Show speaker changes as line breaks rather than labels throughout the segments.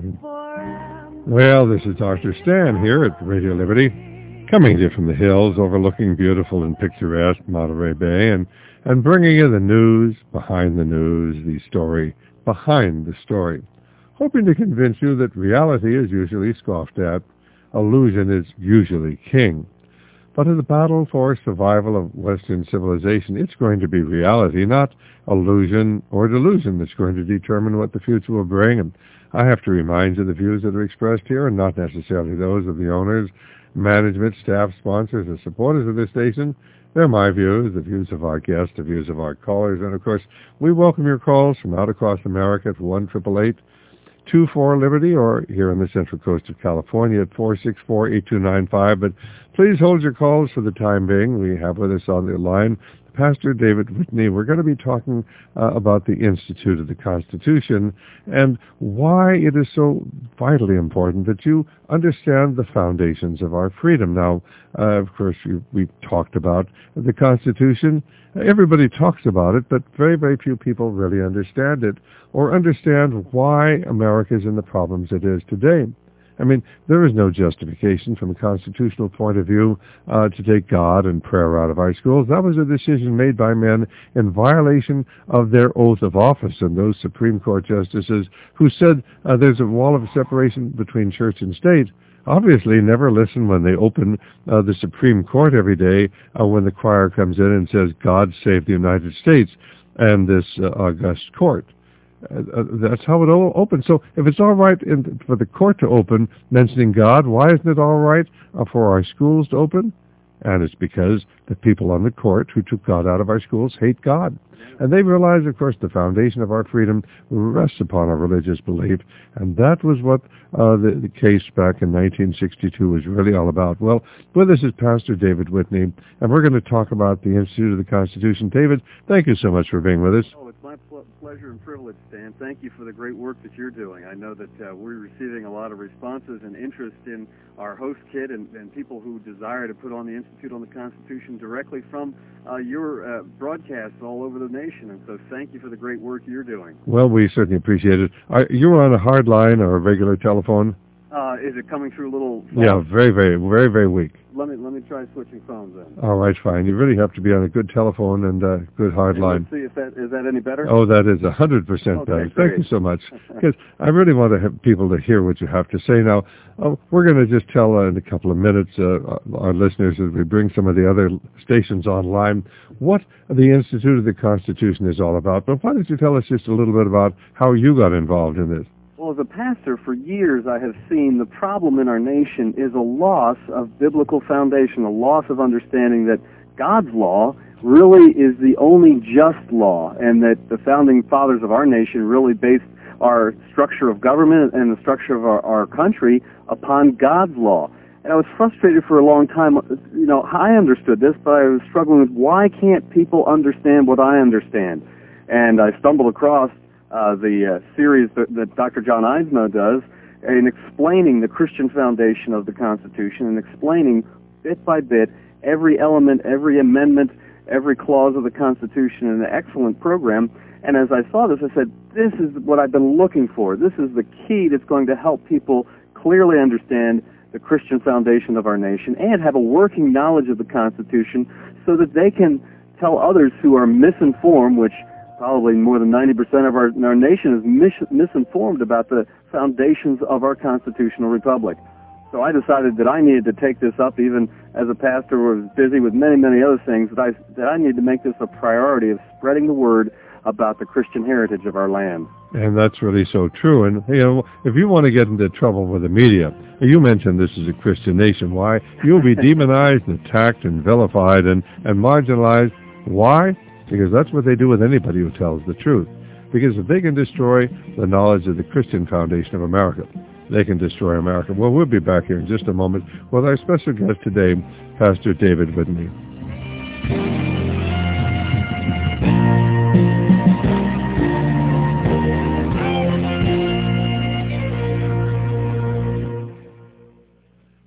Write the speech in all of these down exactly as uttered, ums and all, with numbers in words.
Well, this is Doctor Stan here at Radio Liberty, coming to you from the hills overlooking beautiful and picturesque Monterey Bay, and, and bringing you the news behind the news, the story behind the story, hoping to convince you that reality is usually scoffed at, illusion is usually king. But in the battle for survival of Western civilization, it's going to be reality, not illusion or delusion, that's going to determine what the future will bring. And I have to remind you the views that are expressed here are not necessarily those of the owners, management, staff, sponsors, or supporters of this station. They're my views, the views of our guests, the views of our callers. And, of course, we welcome your calls from out across America at one eight eight eight, two four, Liberty, or here on the Central Coast of California at four six four, eight two nine five. But please hold your calls for the time being. We have with us on the line Pastor David Whitney. We're going to be talking uh, about the Institute of the Constitution and why it is so vitally important that you understand the foundations of our freedom. Now, uh, of course, we, we've talked about the Constitution. Everybody talks about it, but very, very few people really understand it or understand why America is in the problems it is today. I mean, there is no justification from a constitutional point of view uh, to take God and prayer out of our schools. That was a decision made by men in violation of their oath of office, and those Supreme Court justices who said uh, there's a wall of separation between church and state obviously never listen when they open uh, the Supreme Court every day uh, when the choir comes in and says, God save the United States and this uh, august court. Uh, that's how it all opens. So if it's all right in, for the court to open mentioning God, why isn't it all right uh, for our schools to open? And it's because the people on the court who took God out of our schools hate God. And they realize, of course, the foundation of our freedom rests upon our religious belief. And that was what uh, the, the case back in nineteen sixty-two was really all about. Well, with us is Pastor David Whitney, and we're going to talk about the Institute of the Constitution. David, thank you so much for being with us.
Oh, it's my pl- pleasure and privilege, Stan. Thank you for the great work that you're doing. I know that uh, we're receiving a lot of responses and interest in our host kit and, and people who desire to put on the Institute on the Constitution directly from uh, your uh, broadcasts all over the nation. And so thank you for the great work you're doing.
Well, we certainly appreciate it. Are you on a hard line or a regular telephone?
Uh, is it coming through a little soft?
Yeah, very, very, very, very weak.
Let me let me try switching phones then.
All right, fine. You really have to be on a good telephone and a good hard
Okay,
line.
Let's see if that is that any better.
Oh, that is a hundred percent
Okay,
better.
great.
Thank you so much. Because I really want to have people to hear what you have to say. Now, uh, we're going to just tell uh, in a couple of minutes uh, our listeners as we bring some of the other stations online what the Institute of the Constitution is all about. But why don't you tell us just a little bit about how you got involved in this?
Well, as a pastor, for years I have seen the problem in our nation is a loss of biblical foundation, a loss of understanding that God's law really is the only just law, and that the founding fathers of our nation really based our structure of government and the structure of our, our country upon God's law. And I was frustrated for a long time. You know, I understood this, but I was struggling with why can't people understand what I understand? And I stumbled across Uh, the uh, series that, that Doctor John Einsmoe does in explaining the Christian foundation of the Constitution and explaining bit by bit every element, every amendment, every clause of the Constitution in an excellent program. And as I saw this, I said, this is what I've been looking for. This is the key that's going to help people clearly understand the Christian foundation of our nation and have a working knowledge of the Constitution so that they can tell others who are misinformed, which probably more than ninety percent of our, our nation is mis- misinformed about the foundations of our constitutional republic. So I decided that I needed to take this up, even as a pastor who was busy with many, many other things, that I, that I needed to make this a priority of spreading the word about the Christian heritage of our land.
And that's really so true. And, you know, if you want to get into trouble with the media, you mentioned this is a Christian nation. Why? You'll be demonized and attacked and vilified and, and marginalized. Why? Because that's what they do with anybody who tells the truth. Because if they can destroy the knowledge of the Christian foundation of America, they can destroy America. Well, we'll be back here in just a moment with our special guest today, Pastor David Whitney.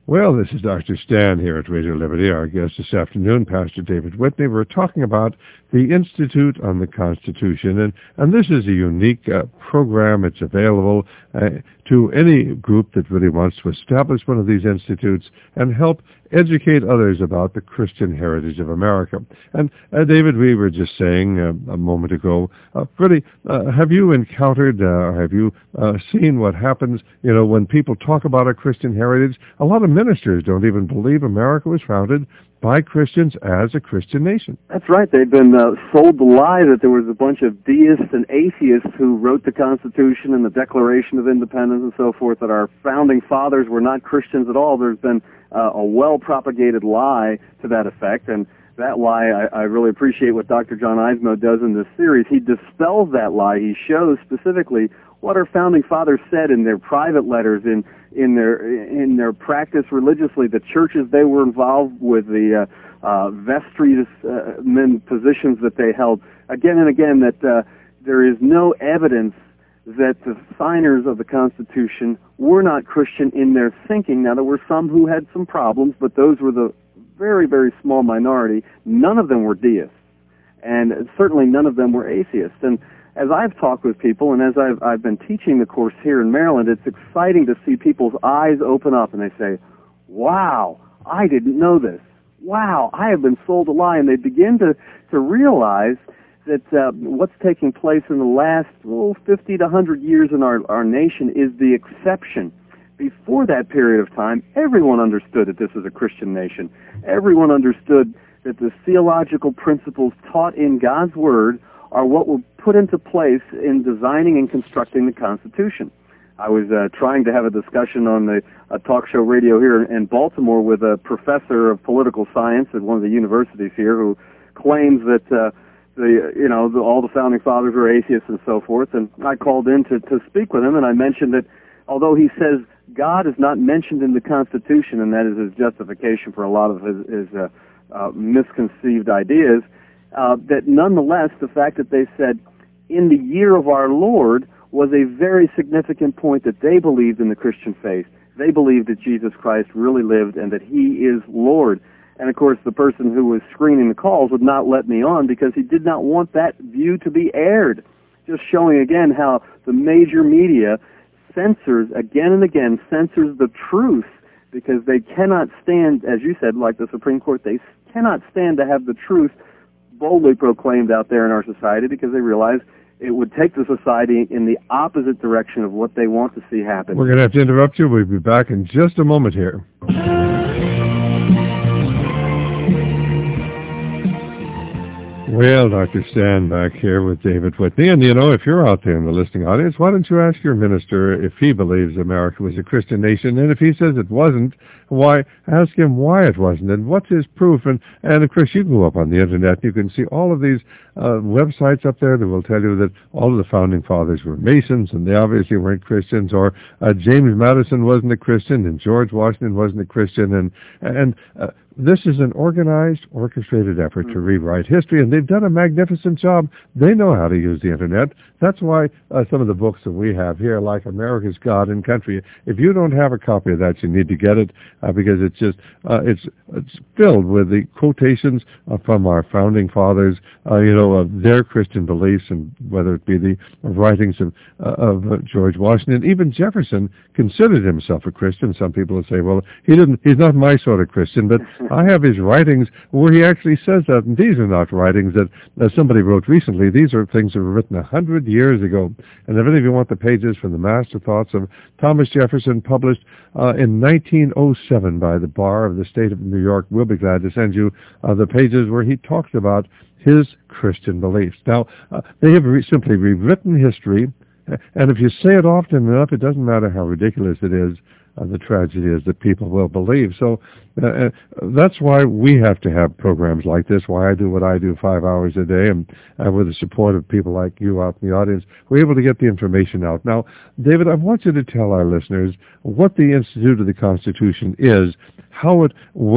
Well, this is Doctor Stan here at Radio Liberty. Our guest this afternoon, Pastor David Whitney. We're talking about the Institute on the Constitution, and, and this is a unique uh, program. It's available uh, to any group that really wants to establish one of these institutes and help educate others about the Christian heritage of America. And uh, David, we were just saying uh, a moment ago, uh, really, uh, have you encountered, uh, have you uh, seen what happens, you know, when people talk about our Christian heritage? A lot of ministers don't even believe America was founded by Christians as a Christian nation.
That's right. They've been uh, sold the lie that there was a bunch of deists and atheists who wrote the Constitution and the Declaration of Independence and so forth, that our founding fathers were not Christians at all. There's been uh, a well-propagated lie to that effect, and that lie, I, I really appreciate what Doctor John Eismo does in this series. He dispels that lie. He shows specifically what our founding fathers said in their private letters, in in their in their practice religiously, the churches they were involved with, the uh, uh, vestries uh, men positions that they held, again and again, that uh, there is no evidence that the signers of the Constitution were not Christian in their thinking. Now, there were some who had some problems, but those were the very, very small minority. None of them were deists, and certainly none of them were atheists. And as I've talked with people, and as I've, I've been teaching the course here in Maryland, it's exciting to see people's eyes open up, and they say, wow, I didn't know this. Wow, I have been sold a lie. And they begin to, to realize that uh, what's taking place in the last oh, fifty to one hundred years in our, our nation is the exception. Before that period of time, everyone understood that this is a Christian nation. Everyone understood that the theological principles taught in God's Word are what were put into place in designing and constructing the Constitution. I was uh, trying to have a discussion on the uh, talk show radio here in Baltimore with a professor of political science at one of the universities here who claims that uh, the you know the, all the founding fathers were atheists and so forth. And I called in to, to speak with him, and I mentioned that although he says God is not mentioned in the Constitution, and that is his justification for a lot of his, his uh, uh, misconceived ideas, Uh, that nonetheless, the fact that they said, in the year of our Lord, was a very significant point that they believed in the Christian faith. They believed that Jesus Christ really lived and that he is Lord. And of course, the person who was screening the calls would not let me on because he did not want that view to be aired. Just showing again how the major media censors, again and again, censors the truth because they cannot stand, as you said, like the Supreme Court, they cannot stand to have the truth boldly proclaimed out there in our society because they realize it would take the society in the opposite direction of what they want to see happen.
We're going to have to interrupt you. We'll be back in just a moment here. Well, Doctor Stan back here with David Whitney. And, you know, if you're out there in the listening audience, why don't you ask your minister if he believes America was a Christian nation? And if he says it wasn't, why ask him why it wasn't and what's his proof? And, and of course, you can go up on the Internet. You can see all of these uh, websites up there that will tell you that all of the founding fathers were Masons and they obviously weren't Christians, or uh, James Madison wasn't a Christian and George Washington wasn't a Christian. And, and uh, this is an organized, orchestrated effort to rewrite history, and they've done a magnificent job. They know how to use the Internet. That's why uh, some of the books that we have here, like America's God and Country, if you don't have a copy of that, you need to get it uh, because it's just uh, it's it's filled with the quotations uh, from our founding fathers, uh, you know, of their Christian beliefs, and whether it be the writings of uh, of uh, George Washington. Even Jefferson considered himself a Christian. Some people will say, well, he didn't. He's not my sort of Christian, but I have his writings where he actually says that, and these are not writings that uh, somebody wrote recently. These are things that were written a hundred years ago. And if any of you want the pages from the Master Thoughts of Thomas Jefferson, published uh, in nineteen oh seven by the Bar of the State of New York, we'll be glad to send you uh, the pages where he talks about his Christian beliefs. Now, uh, they have re- simply rewritten history, and if you say it often enough, it doesn't matter how ridiculous it is. Uh, the tragedy is that people will believe. So uh, that's why we have to have programs like this, why I do what I do five hours a day, and uh, with the support of people like you out in the audience, we're able to get the information out. Now, David, I want you to tell our listeners what the Institute of the Constitution is, how it works,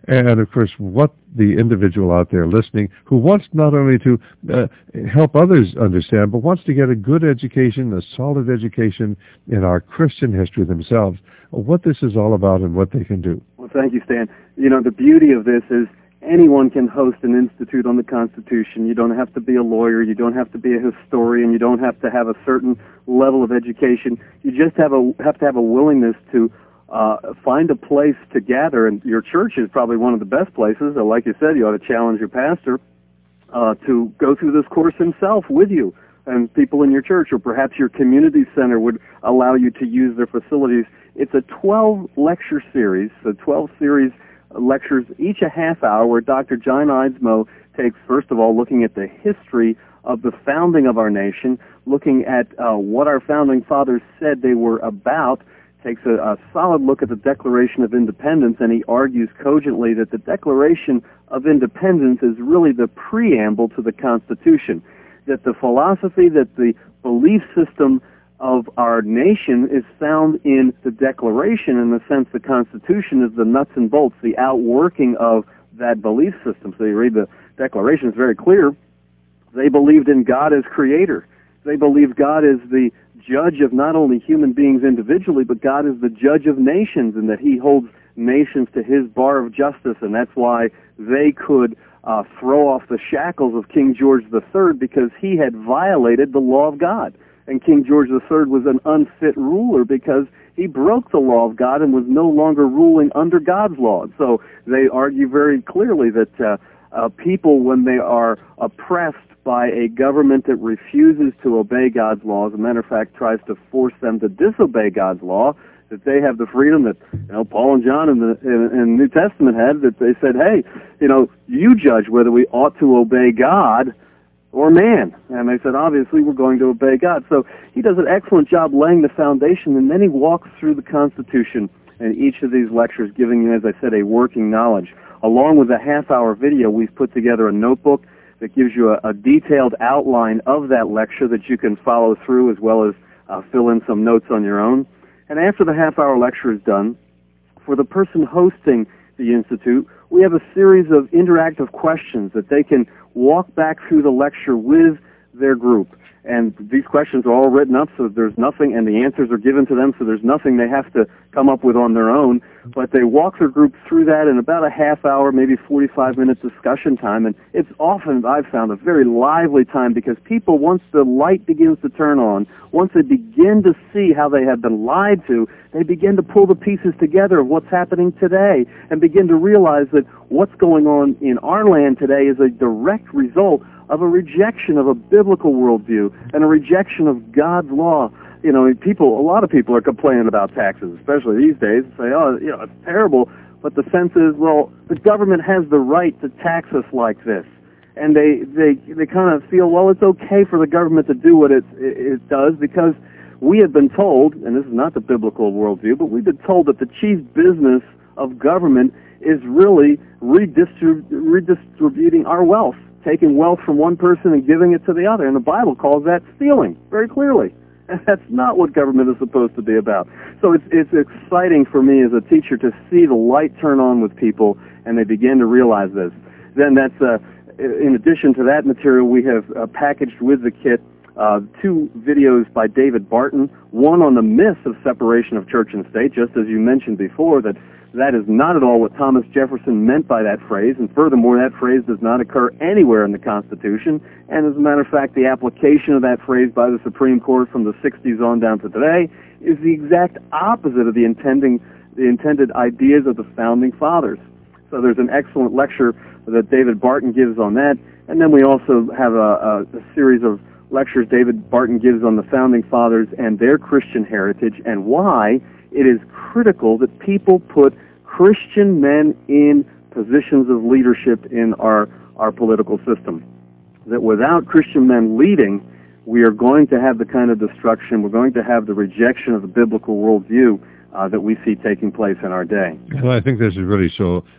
and of course what the individual out there listening who wants not only to uh, help others understand, but wants to get a good education, a solid education in our Christian history themselves, what this is all about and what they can do.
Well, thank you, Stan. You know, the beauty of this is anyone can host an institute on the Constitution. You don't have to be a lawyer. You don't have to be a historian. You don't have to have a certain level of education. You just have a have to have a willingness to uh, find a place to gather. And your church is probably one of the best places. Like you said, you ought to challenge your pastor uh, to go through this course himself with you. And people in your church, or perhaps your community center, would allow you to use their facilities. It's a twelve-lecture series, so twelve series lectures, each a half hour, where Doctor John Eidsmoe takes, first of all, looking at the history of the founding of our nation, looking at uh, what our founding fathers said they were about, takes a, a solid look at the Declaration of Independence, and he argues cogently that the Declaration of Independence is really the preamble to the Constitution, that the philosophy, that the belief system of our nation is found in the Declaration. In the sense, the Constitution is the nuts and bolts, the outworking of that belief system. So you read the Declaration, it's very clear. They believed in God as creator. They believed God is the judge of not only human beings individually, but God is the judge of nations, and that he holds nations to his bar of justice, and that's why they could uh, throw off the shackles of King George the Third, because he had violated the law of God. And King George the Third was an unfit ruler because he broke the law of God and was no longer ruling under God's law. So they argue very clearly that uh, uh, people, when they are oppressed by a government that refuses to obey God's law, as a matter of fact, tries to force them to disobey God's law, that they have the freedom that, you know, Paul and John in the, in, in the New Testament had, that they said, hey, you know, you judge whether we ought to obey God or man. And they said, obviously, we're going to obey God. So he does an excellent job laying the foundation, and then he walks through the Constitution in each of these lectures, giving you, as I said, a working knowledge. Along with a half-hour video, we've put together a notebook that gives you a, a detailed outline of that lecture that you can follow through, as well as uh, fill in some notes on your own. And after the half-hour lecture is done, for the person hosting the Institute, we have a series of interactive questions that they can walk back through the lecture with their group. And these questions are all written up, so there's nothing, and the answers are given to them, so there's nothing they have to come up with on their own. But they walk their group through that in about a half hour, maybe forty-five minute discussion time. And it's often, I've found, a very lively time, because people, once the light begins to turn on, once they begin to see how they have been lied to, they begin to pull the pieces together of what's happening today and begin to realize that what's going on in our land today is a direct result of a rejection of a biblical worldview and a rejection of God's law. You know, people, a lot of people are complaining about taxes, especially these days, and say, oh, you know, it's terrible. But the sense is, well, the government has the right to tax us like this. And they, they, they kind of feel, well, it's okay for the government to do what it, it, it does, because we have been told, and this is not the biblical worldview, but we've been told that the chief business of government is really redistrib- redistributing our wealth, taking wealth from one person and giving it to the other. And the Bible calls that stealing, very clearly. And that's not what government is supposed to be about. So it's, it's exciting for me as a teacher to see the light turn on with people, and they begin to realize this. Then that's, uh, in addition to that material, we have uh, packaged with the kit uh, two videos by David Barton, one on the myth of separation of church and state, just as you mentioned before, that that is not at all what Thomas Jefferson meant by that phrase, and furthermore, that phrase does not occur anywhere in the Constitution, and as a matter of fact, the application of that phrase by the Supreme Court from the sixties on down to today is the exact opposite of the intending, the intended ideas of the Founding Fathers. So there's an excellent lecture that David Barton gives on that, and then we also have a, a, a series of lectures David Barton gives on the Founding Fathers and their Christian heritage, and why it is critical that people put Christian men in positions of leadership in our, our political system. That without Christian men leading, we are going to have the kind of destruction, we're going to have the rejection of the biblical worldview uh, that we see taking place in our day.
Well, I think this is really so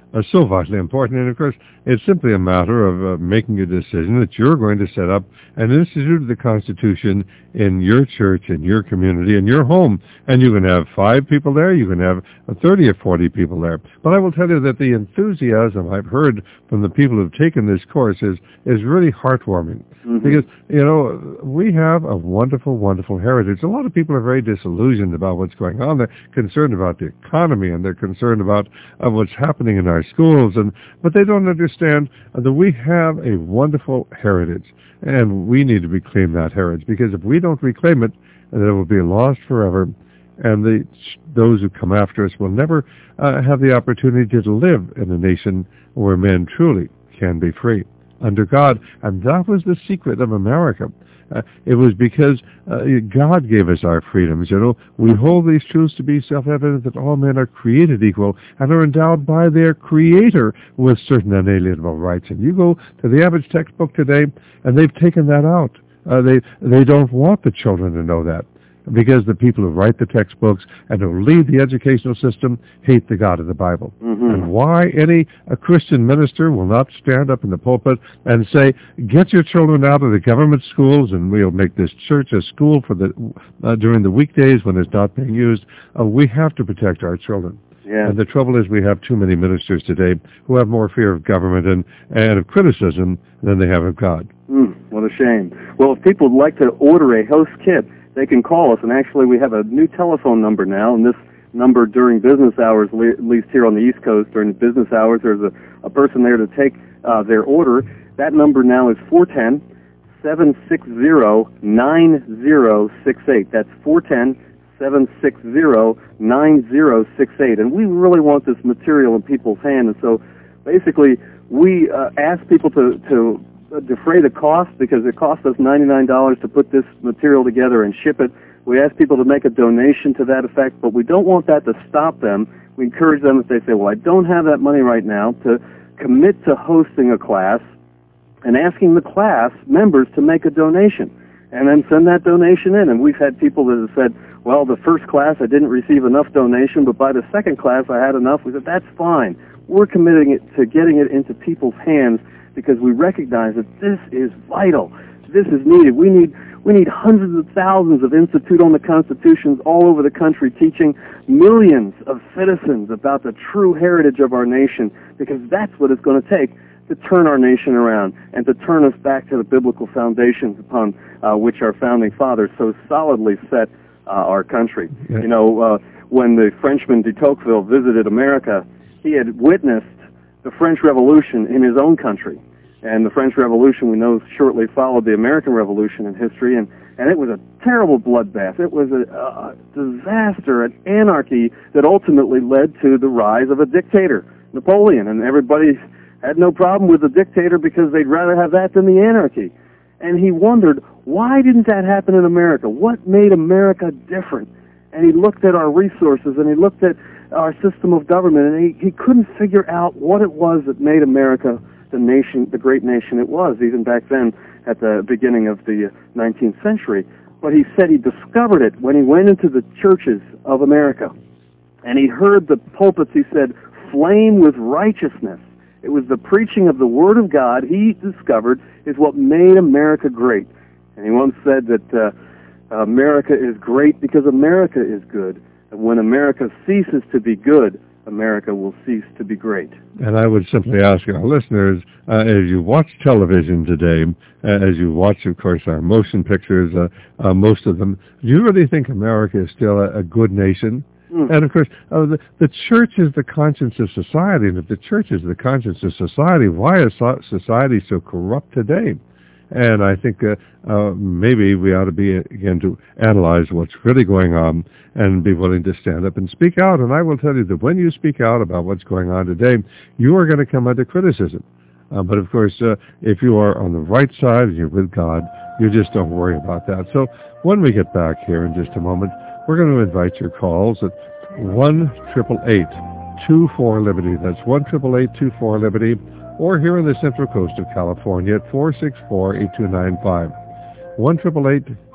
uh, so vitally important. And, of course, it's simply a matter of uh, making a decision that you're going to set up an institute of the Constitution in your church, in your community, in your home. And you can have five people there. You can have thirty or forty people there. But I will tell you that the enthusiasm I've heard from the people who've taken this course is, is really heartwarming. Mm-hmm. Because, you know, we have a wonderful, wonderful heritage. A lot of people are very disillusioned about what's going on. They're concerned about the economy, and they're concerned about uh, what's happening in our schools. And but they don't understand that we have a wonderful heritage, and we need to reclaim that heritage. Because if we don't reclaim it, then it will be lost forever. And the, those who come after us will never uh, have the opportunity to live in a nation where men truly can be free under God. And that was the secret of America. Uh, it was because uh, God gave us our freedoms. You know, we hold these truths to be self-evident that all men are created equal and are endowed by their Creator with certain unalienable rights. And you go to the average textbook today, and they've taken that out. Uh, they they don't want the children to know that, because the people who write the textbooks and who lead the educational system hate the God of the Bible. Mm-hmm. And why any a Christian minister will not stand up in the pulpit and say, get your children out of the government schools and we'll make this church a school for the uh, during the weekdays when it's not being used. Uh, we have to protect our children. Yeah. And the trouble is we have too many ministers today who have more fear of government and, and of criticism than they have of God.
Mm, what a shame. Well, if people would like to order a host kit, they can call us, and actually we have a new telephone number now, and this number during business hours, at least here on the East Coast, during business hours, there's a, a person there to take uh, their order. That number now is four one zero, seven six zero, nine zero six eight. That's four one zero, seven six zero, nine zero six eight. And we really want this material in people's hands, and so basically we uh, ask people to, to defray the cost, because it costs us ninety-nine dollars to put this material together and ship it. We ask people to make a donation to that effect, but we don't want that to stop them. We encourage them, if they say, well, I don't have that money right now, to commit to hosting a class and asking the class members to make a donation and then send that donation in. And we've had people that have said, well, the first class I didn't receive enough donation, but by the second class I had enough. We said, that's fine. We're committing it to getting it into people's hands, because we recognize that this is vital. This is needed. We need we need hundreds of thousands of Institute on the Constitutions all over the country teaching millions of citizens about the true heritage of our nation, because that's what it's going to take to turn our nation around and to turn us back to the biblical foundations upon uh, which our founding fathers so solidly set uh, our country. Yeah. You know, uh, when the Frenchman de Tocqueville visited America, he had witnessed the French Revolution in his own country. And the French Revolution, we know, shortly followed the American Revolution in history, and, and it was a terrible bloodbath. It was a, a disaster, an anarchy that ultimately led to the rise of a dictator, Napoleon, and everybody had no problem with the dictator because they'd rather have that than the anarchy. And he wondered, why didn't that happen in America? What made America different? And he looked at our resources, and he looked at our system of government, and he, he couldn't figure out what it was that made America the nation, the great nation it was, even back then at the beginning of the nineteenth century. But he said he discovered it when he went into the churches of America, and he heard the pulpits, he said, flame with righteousness. It was the preaching of the Word of God, he discovered, is what made America great. And he once said that uh, America is great because America is good. And when America ceases to be good, America will cease to be great.
And I would simply ask our listeners, uh, as you watch television today, uh, as you watch, of course, our motion pictures, uh, uh, most of them, do you really think America is still a, a good nation? Mm. And, of course, uh, the, the church is the conscience of society, and if the church is the conscience of society, why is so- society so corrupt today? And I think uh, uh, maybe we ought to be, again, to analyze what's really going on and be willing to stand up and speak out. And I will tell you that when you speak out about what's going on today, you are going to come under criticism. Uh, but, of course, uh, if you are on the right side and you're with God, you just don't worry about that. So when we get back here in just a moment, we're going to invite your calls at one eight eight eight, two four, Liberty. That's one eight eight eight, two four, Liberty. Or here in the Central Coast of California at four six four, eight two nine five. one eight eight eight,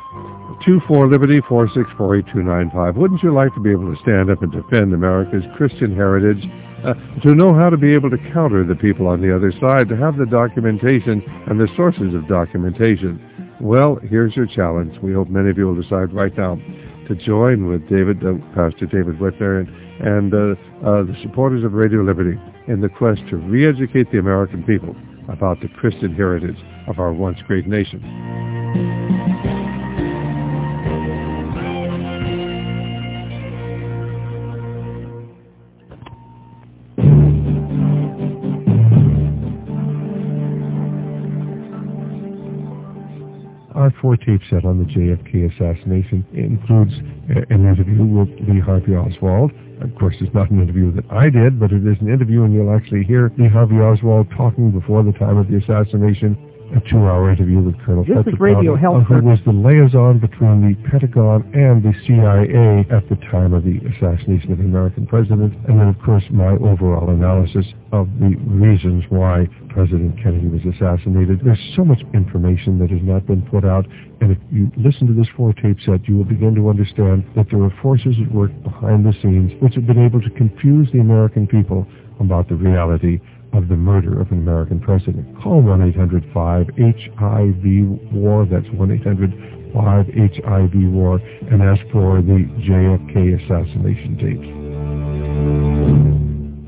two four Liberty, four six four, eight two nine five. Wouldn't you like to be able to stand up and defend America's Christian heritage, uh, to know how to be able to counter the people on the other side, to have the documentation and the sources of documentation? Well, here's your challenge. We hope many of you will decide right now to join with David, uh, Pastor David Whitner, and, and uh, uh, the supporters of Radio Liberty in the quest to re-educate the American people about the Christian heritage of our once great nation. Our four-tape set on the J F K assassination includes an interview with Lee Harvey Oswald. Of course, it's not an interview that I did, but it is an interview, and you'll actually hear Lee Harvey Oswald talking before the time of the assassination. A two-hour interview with Colonel Fletcher Crowder, who was the liaison between the Pentagon and the C I A at the time of the assassination of the American president, and then, of course, my overall analysis of the reasons why President Kennedy was assassinated. There's so much information that has not been put out, and if you listen to this four-tape set, you will begin to understand that there are forces at work behind the scenes which have been able to confuse the American people about the reality of the murder of an American president. Call one eight hundred five H I V war, that's one eight hundred five H I V war, and ask for the J F K assassination tapes.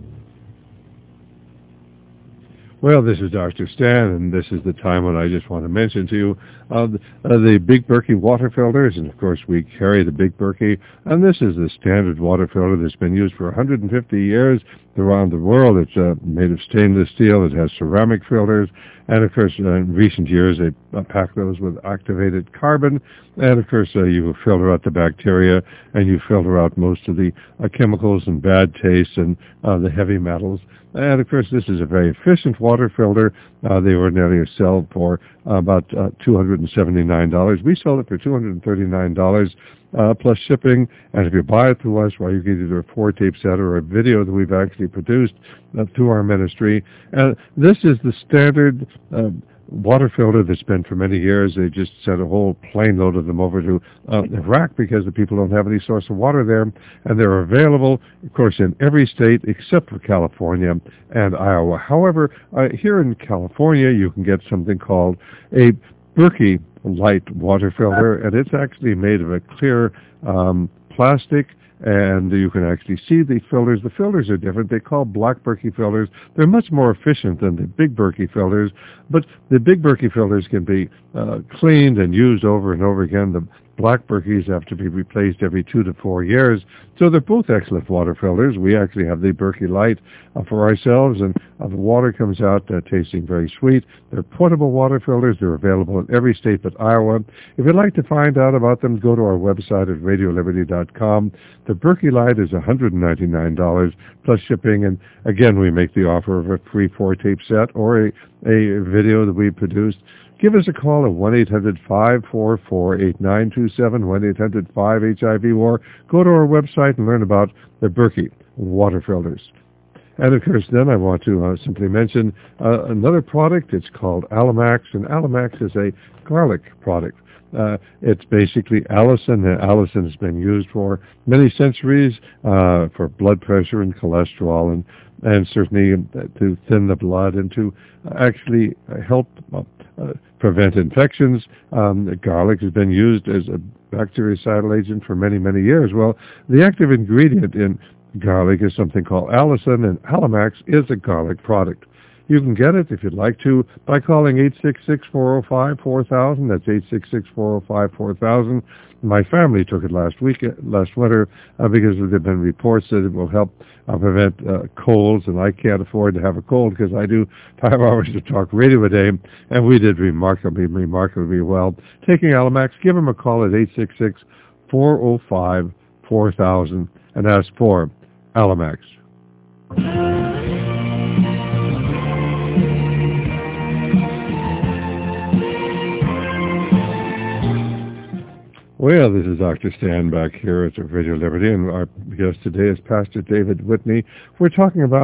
Well, this is Doctor Stan, and this is the time when I just want to mention to you uh, the, uh, the Big Berkey water filters, and of course we carry the Big Berkey, and this is the standard water filter that's been used for one hundred fifty years around the world. It's uh, made of stainless steel. It has ceramic filters, and of course uh, in recent years they uh, pack those with activated carbon, and of course uh, you filter out the bacteria, and you filter out most of the uh, chemicals and bad taste and uh, the heavy metals. And, of course, this is a very efficient water filter. Uh, they ordinarily sell for uh, about uh, two hundred seventy-nine dollars. We sell it for two hundred thirty-nine dollars uh, plus shipping. And if you buy it through us, well, you get either a four-tape set or a video that we've actually produced uh, through our ministry. And this is the standard uh, water filter that's been for many years. They just sent a whole plane load of them over to uh, Iraq because the people don't have any source of water there, and they're available, of course, in every state except for California and Iowa. However, uh, here in California, you can get something called a Berkey Light water filter, and it's actually made of a clear um, plastic, and you can actually see the filters. The filters are different. They're called black Berkey filters. They're much more efficient than the big Berkey filters, but the big Berkey filters can be uh, cleaned and used over and over again. The black Berkeys have to be replaced every two to four years, so they're both excellent water filters. We actually have the Berkey Light uh, for ourselves, and uh, the water comes out uh, tasting very sweet. They're portable water filters. They're available in every state but Iowa. If you'd like to find out about them, go to our website at radio liberty dot com. The Berkey Light is one hundred ninety-nine dollars plus shipping, and again, we make the offer of a free four-tape set or a, a video that we produced. Give us a call at one eight hundred five four four eight nine two seven, one eight hundred five H I V war. Go to our website and learn about the Berkey water filters. And of course, then I want to uh, simply mention uh, another product. It's called Alamax, and Alamax is a garlic product. Uh, it's basically Allicin, and Allicin has been used for many centuries uh, for blood pressure and cholesterol, and, and certainly to thin the blood and to actually help uh, uh, prevent infections. Um, garlic has been used as a bactericidal agent for many, many years. Well, the active ingredient in garlic is something called allicin, and Alamax is a garlic product. You can get it, if you'd like to, by calling eight six six, four oh five, four thousand. That's eight six six, four oh five, four thousand. My family took it last week, last winter, uh, because there have been reports that it will help uh, prevent uh, colds, and I can't afford to have a cold because I do five hours of talk radio a day, and we did remarkably, remarkably well. Taking Alamax, give them a call at eight six six, four oh five, four thousand and ask for Alamax. Well, this is Doctor Stan back here at Radio Liberty, and our guest today is Pastor David Whitney. We're talking about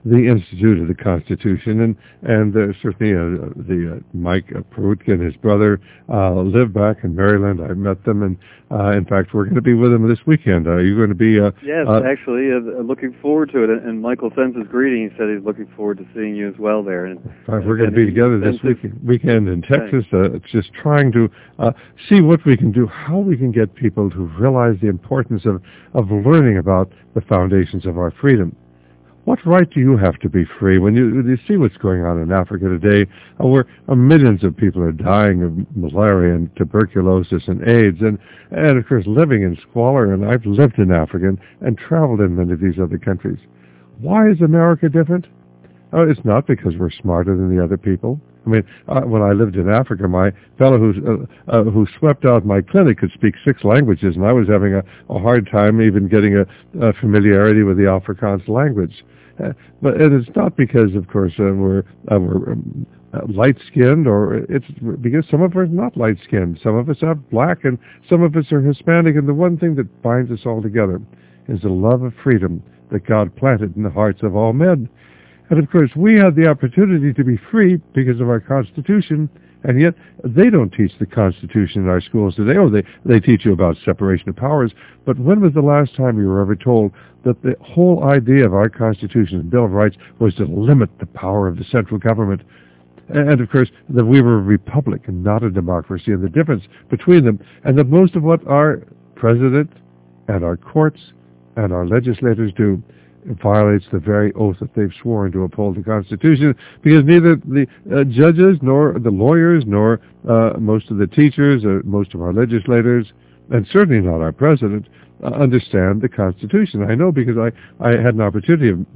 the Institute of the Constitution, and and uh, certainly uh, the uh, Mike Pruitt and his brother uh, live back in Maryland. I met them, and uh, in fact, we're going to be with them this weekend. Are you going to be? Uh,
yes,
uh,
actually, uh, looking forward to it. And Michael sends his greeting. He said he's looking forward to seeing you as well there. And
uh, we're going to be together this week, weekend in Texas. Uh, it's just trying to uh, see what we can do, how we can get people to realize the importance of of learning about the foundations of our freedom. What right do you have to be free when you, when you see what's going on in Africa today, uh, where uh, millions of people are dying of malaria and tuberculosis and AIDS, and, and of course living in squalor, and I've lived in Africa and, and traveled in many of these other countries. Why is America different? Uh, it's not because we're smarter than the other people. I mean, uh, when I lived in Africa, my fellow who uh, uh, who swept out my clinic could speak six languages, and I was having a, a hard time even getting a, a familiarity with the Afrikaans language. Uh, but it is not because, of course, uh, we're, uh, we're um, uh, light-skinned, or it's because some of us are not light-skinned. Some of us are black, and some of us are Hispanic, and the one thing that binds us all together is the love of freedom that God planted in the hearts of all men. And, of course, we had the opportunity to be free because of our Constitution, and yet they don't teach the Constitution in our schools today. Oh, they, they teach you about separation of powers, but when was the last time you were ever told that the whole idea of our Constitution and Bill of Rights was to limit the power of the central government? And, of course, that we were a republic and not a democracy, and the difference between them, and that most of what our president and our courts and our legislators do violates the very oath that they've sworn to uphold the Constitution, because neither the uh, judges nor the lawyers nor uh, most of the teachers or most of our legislators, and certainly not our president, uh, understand the Constitution. I know because I, I had an opportunity of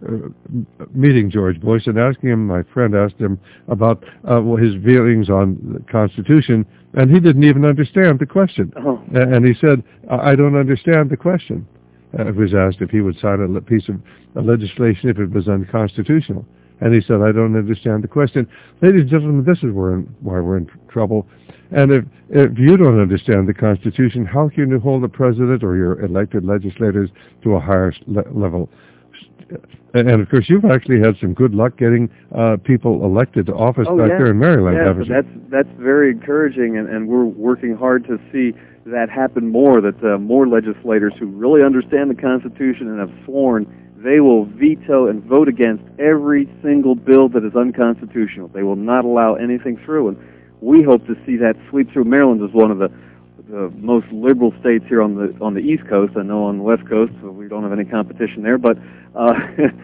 uh, meeting George Bush and asking him, my friend asked him about uh, well, his feelings on the Constitution, and he didn't even understand the question. Oh. And he said, I don't understand the question. Uh, was asked if he would sign a piece of uh, legislation if it was unconstitutional. And he said, I don't understand the question. Ladies and gentlemen, this is where, why we're in trouble. And if, if you don't understand the Constitution, how can you hold the president or your elected legislators to a higher le- level? And, and, of course, you've actually had some good luck getting uh, people elected to office
oh,
back
yeah.
there in Maryland,
yeah,
haven't
so
you?
That's, that's very encouraging, and, and we're working hard to see that happen more, that uh, more legislators who really understand the Constitution and have sworn they will veto and vote against every single bill that is unconstitutional. They will not allow anything through, and we hope to see that sweep through. Maryland is one of the, the most liberal states here on the on the East Coast. I know on the West Coast so we don't have any competition there, but uh,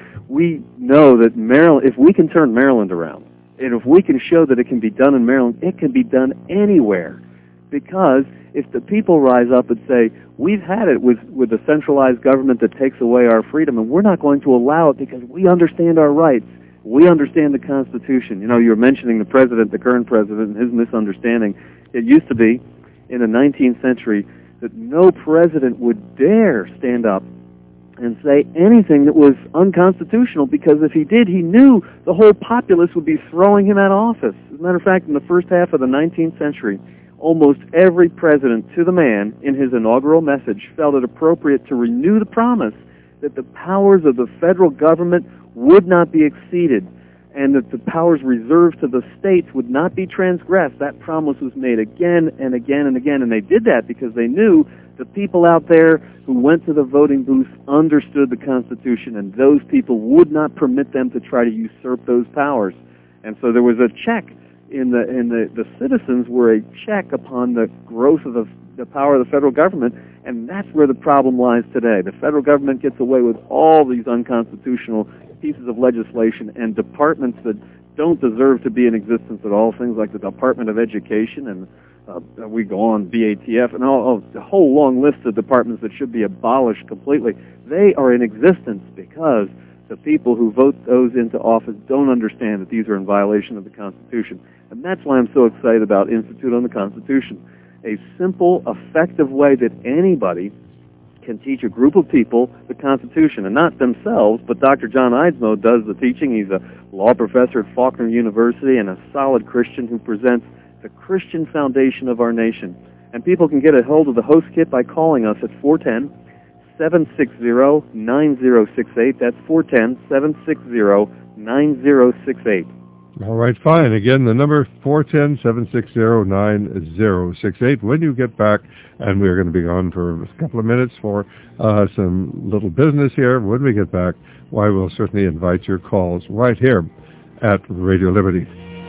we know that Maryland, if we can turn Maryland around, and if we can show that it can be done in Maryland, it can be done anywhere. Because if the people rise up and say, we've had it with, with a centralized government that takes away our freedom, and we're not going to allow it because we understand our rights, we understand the Constitution. You know, you were mentioning the president, the current president, and his misunderstanding. It used to be, in the nineteenth century, that no president would dare stand up and say anything that was unconstitutional, because if he did, he knew the whole populace would be throwing him out of office. As a matter of fact, in the first half of the nineteenth century, almost every president, to the man, in his inaugural message, felt it appropriate to renew the promise that the powers of the federal government would not be exceeded, and that the powers reserved to the states would not be transgressed. That promise was made again and again and again, and they did that because they knew the people out there who went to the voting booths understood the Constitution, and those people would not permit them to try to usurp those powers. And so there was a check in the in the, the citizens were a check upon the growth of the, the power of the federal government, and that's where the problem lies today. The federal government gets away with all these unconstitutional pieces of legislation, and departments that don't deserve to be in existence at all, things like the Department of Education, and uh, we go on, B A T F, and all, all, a whole long list of departments that should be abolished completely. They are in existence because the people who vote those into office don't understand that these are in violation of the Constitution. And that's why I'm so excited about Institute on the Constitution. A simple, effective way that anybody can teach a group of people the Constitution, and not themselves, but Doctor John Eidsmoe does the teaching. He's a law professor at Faulkner University and a solid Christian who presents the Christian foundation of our nation. And people can get a hold of the host kit by calling us at four one zero, seven six zero, nine zero six eight. That's four one zero, seven six zero, nine zero six eight.
All right, fine. Again, the number four one zero, seven six zero, nine zero six eight. When you get back, and we're going to be on for a couple of minutes for uh, some little business here. When we get back, why, we'll certainly invite your calls right here at Radio Liberty.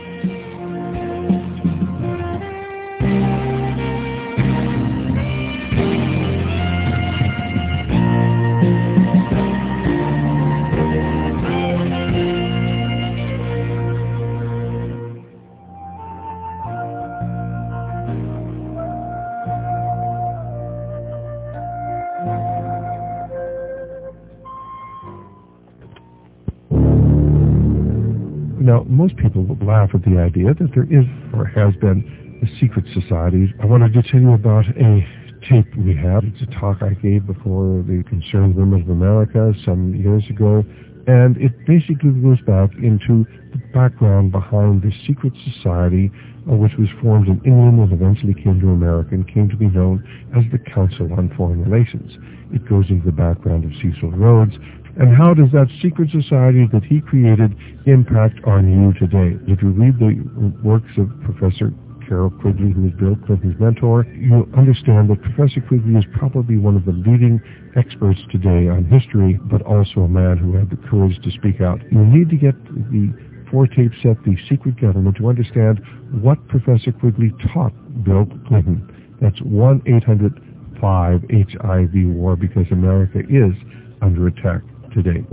Now, most people will laugh at the idea that there is or has been a secret society. I wanted to tell you about a tape we have. It's a talk I gave before the Concerned Women of America some years ago, and it basically goes back into the background behind the secret society uh, which was formed in England and eventually came to America and came to be known as the Council on Foreign Relations. It goes into the background of Cecil Rhodes. And how does that secret society that he created impact on you today? If you read the works of Professor Carroll Quigley, who was Bill Clinton's mentor, you'll understand that Professor Quigley is probably one of the leading experts today on history, but also a man who had the courage to speak out. You need to get the four-tape set, The Secret Government, to understand what Professor Quigley taught Bill Clinton. That's one eight hundred five H I V war, because America is under attack today.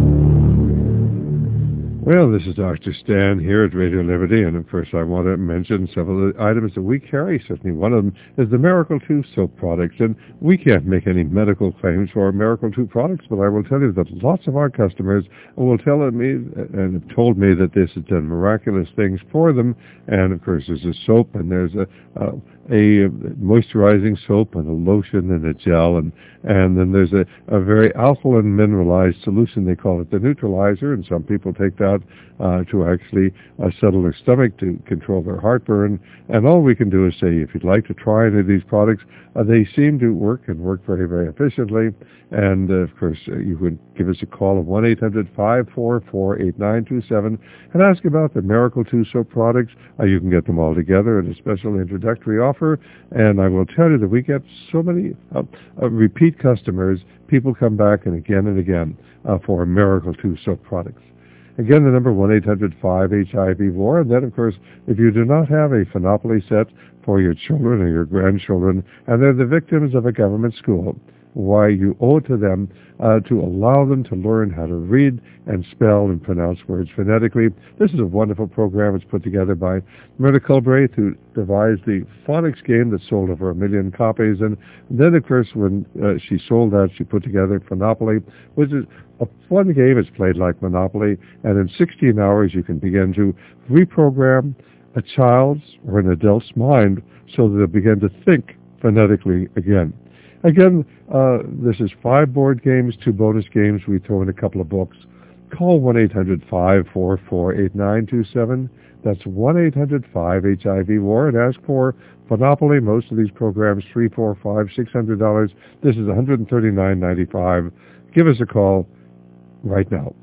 Well, this is Doctor Stan here at Radio Liberty, and of course I want to mention several of the items that we carry. Certainly one of them is the Miracle two soap products, and we can't make any medical claims for our Miracle two products, but I will tell you that lots of our customers will tell me and have told me that this has done miraculous things for them. And of course there's a soap, and there's a uh, a moisturizing soap and a lotion and a gel, and, and then there's a, a very alkaline mineralized solution. They call it the neutralizer, and some people take that uh, to actually uh, settle their stomach, to control their heartburn. And all we can do is say, if you'd like to try any of these products, uh, they seem to work and work very, very efficiently. And uh, of course, uh, you would give us a call at one eight hundred five four four eight nine two seven and ask about the Miracle two soap products. Uh, you can get them all together at a special introductory offer. And I will tell you that we get so many uh, uh, repeat customers. People come back and again and again uh, for Miracle two soap products. Again, the number one eight hundred five H I V war. And then, of course, if you do not have a Phenopily set for your children or your grandchildren, and they're the victims of a government school, why, you owe it to them uh, to allow them to learn how to read and spell and pronounce words phonetically. This is a wonderful program. It's put together by Myrna Culbraith, who devised the phonics game that sold over a million copies. And then, of course, when uh, she sold that, she put together Phonopoly, which is a fun game. It's played like Monopoly. And in sixteen hours, you can begin to reprogram a child's or an adult's mind so that they'll begin to think phonetically again. Again, uh, this is five board games, two bonus games. We throw in a couple of books. Call one eight hundred five four four eight nine two seven. That's one eight hundred five H I V war, and ask for Phonopoly. Most of these programs, three, four, five, six hundred dollars. This is one hundred thirty-nine ninety-five. Give us a call right now.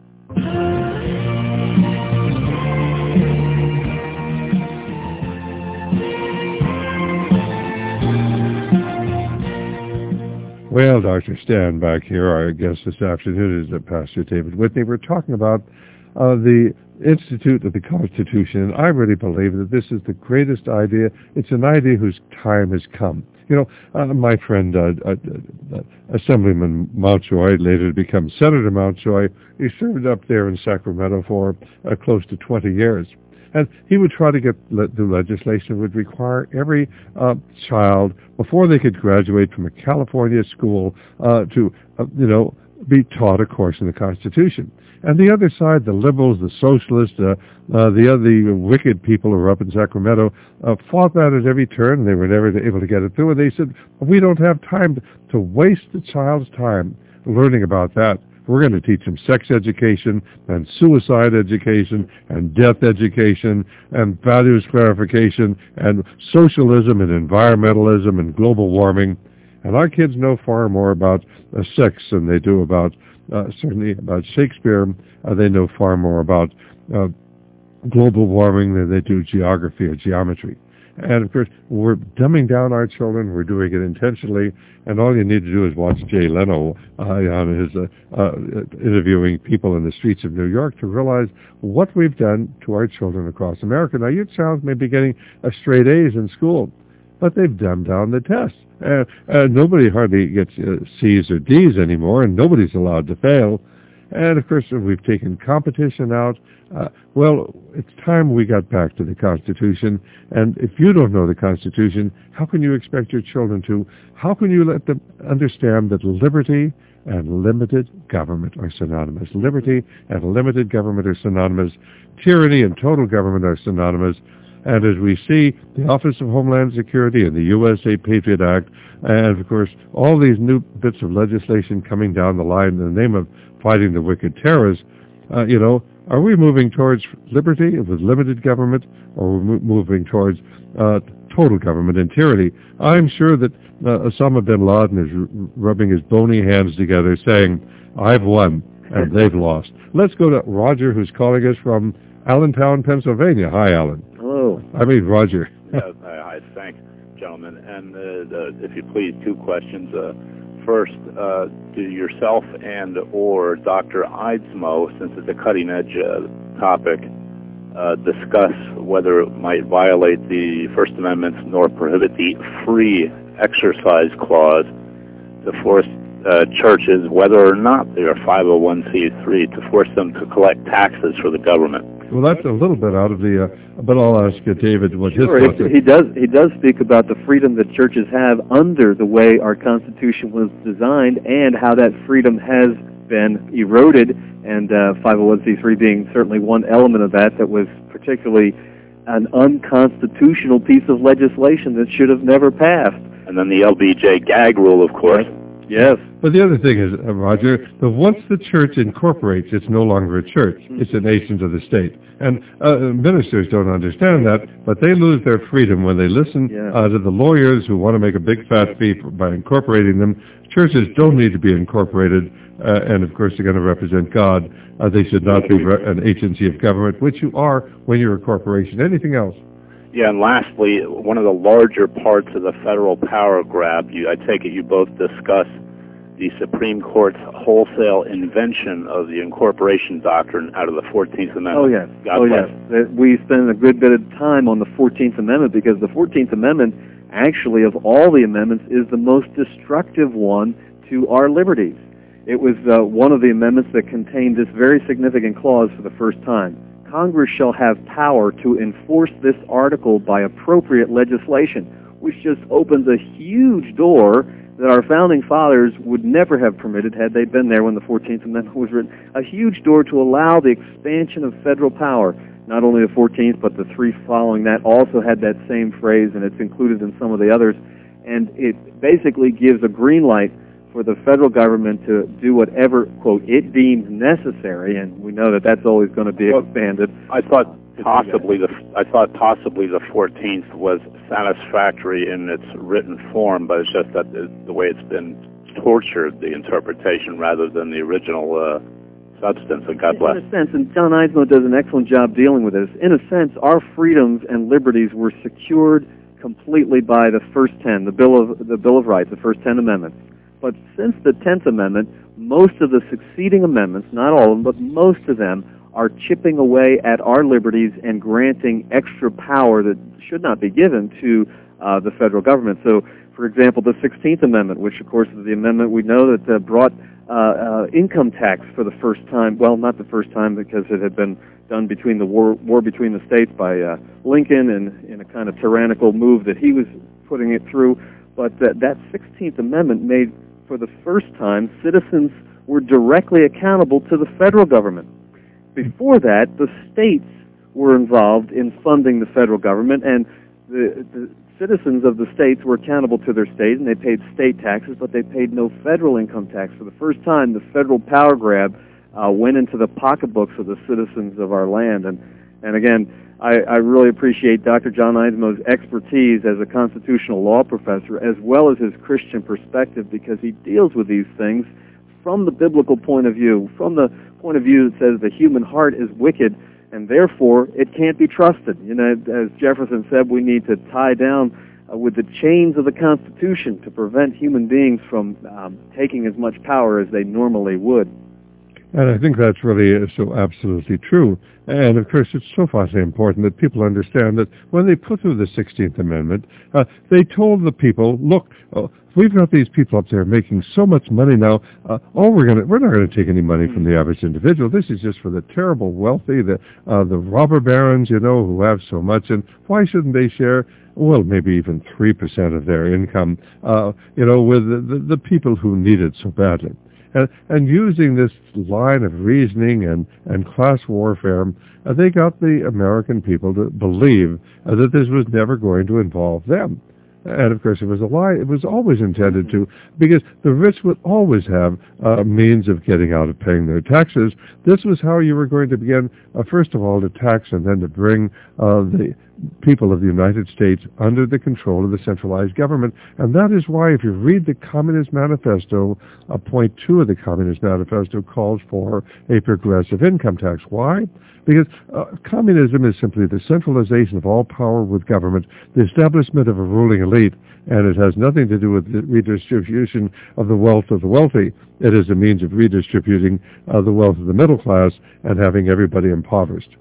Well, Doctor Stan back here. Our guest this afternoon is Pastor David Whitney. We're talking about uh, the Institute of the Constitution, and I really believe that this is the greatest idea. It's an idea whose time has come. You know, uh, my friend, uh, uh, uh, Assemblyman Mountjoy, later to become Senator Mountjoy, he served up there in Sacramento for uh, close to twenty years. And he would try to get le- the legislation would require every uh, child, before they could graduate from a California school, uh, to, uh, you know, be taught a course in the Constitution. And the other side, the liberals, the socialists, uh, uh, the other wicked people who were up in Sacramento, uh, fought that at every turn, and they were never able to get it through. And they said, we don't have time to, to waste the child's time learning about that. We're going to teach them sex education and suicide education and death education and values clarification and socialism and environmentalism and global warming. And our kids know far more about uh, sex than they do about, uh, certainly about Shakespeare. Uh, they know far more about uh, global warming than they do geography or geometry. And, of course, we're dumbing down our children. We're doing it intentionally. And all you need to do is watch Jay Leno uh, on his uh, uh, interviewing people in the streets of New York to realize what we've done to our children across America. Now, your child may be getting a straight A's in school, but they've dumbed down the tests. Uh, uh, nobody hardly gets uh, C's or D's anymore, and nobody's allowed to fail. And, of course, we've taken competition out. Uh, well, it's time we got back to the Constitution. And if you don't know the Constitution, how can you expect your children to? How can you let them understand that liberty and limited government are synonymous? Liberty and limited government are synonymous. Tyranny and total government are synonymous. And as we see, the Office of Homeland Security and the U S A Patriot Act, and, of course, all these new bits of legislation coming down the line in the name of fighting the wicked terrorists, uh, you know, are we moving towards liberty with limited government, or are we moving towards uh, total government and tyranny? I'm sure that uh, Osama bin Laden is r- rubbing his bony hands together saying, I've won, and they've lost. Let's go to Roger, who's calling us from Allentown, Pennsylvania. Hi, Alan.
Hello.
I mean, Roger.
Yes, hi, thanks, gentlemen. And uh, the, if you please, two questions. Uh, first, uh, do yourself and or Doctor Eidsmoe, since it's a cutting-edge uh, topic, uh, discuss whether it might violate the First Amendment nor prohibit the free exercise clause to force uh, churches, whether or not they are five oh one c three, to force them to collect taxes for the government?
Well, that's a little bit out of the, uh, but I'll ask uh, David what
sure,
his thoughts are.
He does, he does speak about the freedom that churches have under the way our Constitution was designed and how that freedom has been eroded, and uh, five oh one c three being certainly one element of that that was particularly an unconstitutional piece of legislation that should have never passed.
And then the L B J gag rule, of course.
Yes.
But the other thing is, uh, Roger, that once the church incorporates, it's no longer a church. It's an agent of the state. And uh, ministers don't understand that, but they lose their freedom when they listen
Yeah.
uh, to the lawyers who want to make a big fat fee by incorporating them. Churches don't need to be incorporated, uh, and of course they're going to represent God. Uh, they should not be re- an agency of government, which you are when you're a corporation. Anything else?
Yeah, and lastly, one of the larger parts of the federal power grab, you, I take it you both discuss the Supreme Court's wholesale invention of the incorporation doctrine out of the fourteenth Amendment.
Oh, yes.
God
oh,
bless.
yes. We spend a good bit of time on the fourteenth Amendment because the fourteenth Amendment, actually, of all the amendments, is the most destructive one to our liberties. It was uh, one of the amendments that contained this very significant clause for the first time. Congress shall have power to enforce this article by appropriate legislation, which just opens a huge door that our founding fathers would never have permitted had they been there when the fourteenth Amendment was written. A huge door to allow the expansion of federal power. Not only the fourteenth, but the three following that also had that same phrase, and it's included in some of the others. And it basically gives a green light for the federal government to do whatever, quote, it deems necessary, and we know that that's always going to be expanded.
I thought possibly the I thought possibly the fourteenth was satisfactory in its written form, but it's just that the, the way it's been tortured, the interpretation, rather than the original uh, substance. And God bless.
In a sense, and John Eidsmoe does an excellent job dealing with this. In a sense, our freedoms and liberties were secured completely by the first ten, the Bill of the Bill of Rights, the first ten amendments. But since the tenth Amendment, most of the succeeding amendments, not all of them, but most of them, are chipping away at our liberties and granting extra power that should not be given to uh, the federal government. So, for example, the sixteenth Amendment, which, of course, is the amendment we know that uh, brought uh, uh, income tax for the first time. Well, not the first time, because it had been done between the war, war between the states by uh, Lincoln and in a kind of tyrannical move that he was putting it through. But uh, that sixteenth Amendment made, for the first time, citizens were directly accountable to the federal government. Before that, the states were involved in funding the federal government, and the, the citizens of the states were accountable to their state, and they paid state taxes, but they paid no federal income tax. For the first time, the federal power grab uh, went into the pocketbooks of the citizens of our land. And, and again, I, I really appreciate Doctor John Eidsmoe's expertise as a constitutional law professor, as well as his Christian perspective, because he deals with these things from the biblical point of view, from the point of view that says the human heart is wicked, and therefore it can't be trusted. You know, as Jefferson said, we need to tie down uh, with the chains of the Constitution to prevent human beings from um, taking as much power as they normally would.
And I think that's really so absolutely true. And, of course, it's so vitally important that people understand that when they put through the sixteenth Amendment, uh, they told the people, look, uh, we've got these people up there making so much money now, uh, all we're going to, we're not going to take any money from the average individual. This is just for the terrible wealthy, the, uh, the robber barons, you know, who have so much, and why shouldn't they share, well, maybe even three percent of their income, uh, you know, with the, the, the people who need it so badly. And, and using this line of reasoning and, and class warfare, uh, they got the American people to believe uh, that this was never going to involve them. And, of course, it was a lie. It was always intended to, because the rich would always have uh, means of getting out of paying their taxes. This was how you were going to begin, uh, first of all, to tax and then to bring uh, the people of the United States under the control of the centralized government. And that is why, if you read the Communist Manifesto, uh, point two of the Communist Manifesto calls for a progressive income tax. Why? Because uh, communism is simply the centralization of all power with government, the establishment of a ruling elite, and it has nothing to do with the redistribution of the wealth of the wealthy. It is a means of redistributing uh, the wealth of the middle class and having everybody impoverished.